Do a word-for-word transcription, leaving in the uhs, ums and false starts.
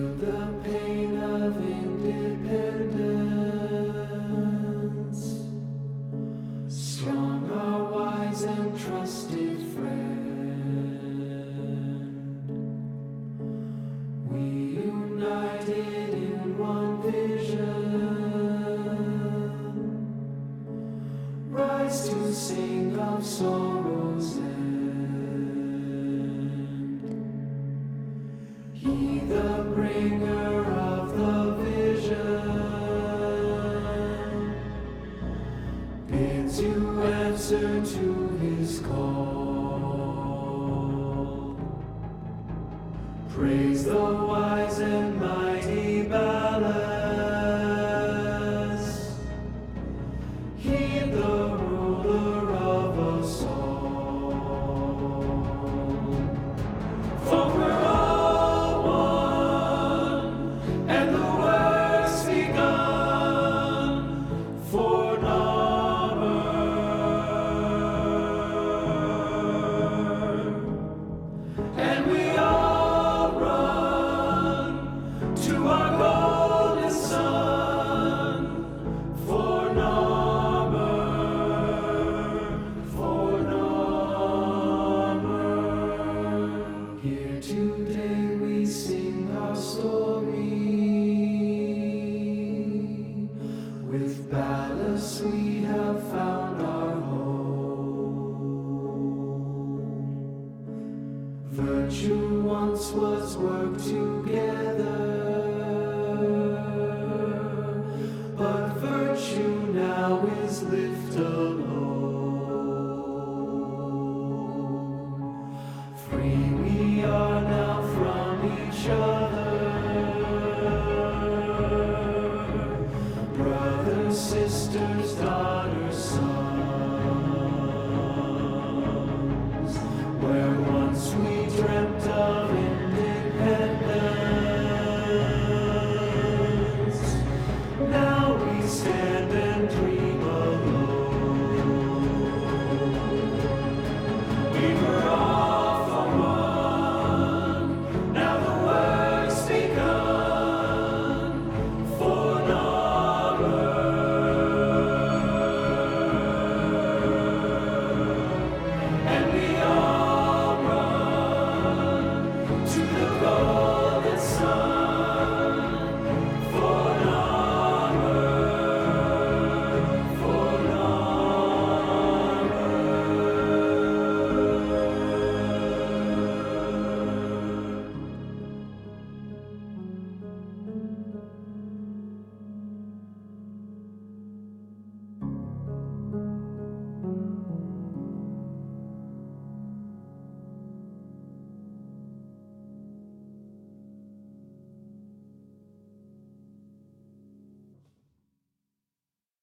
feel the pain of independence. Strong, our wise and trusted friend. We united in one vision, rise to sing of sorrow's end. He, the bringer of the vision, bids you answer to his call. Praise the wise and mighty ballast. Heed the ruler of us all. For we're all one, and the work's begun for Narmer. And we all run to our golden sun for Narmer, for Narmer. Here today we sing our story. With ballast we have found our home. Virtue once was worked together, but virtue now is lived alone. Free we are now from each other.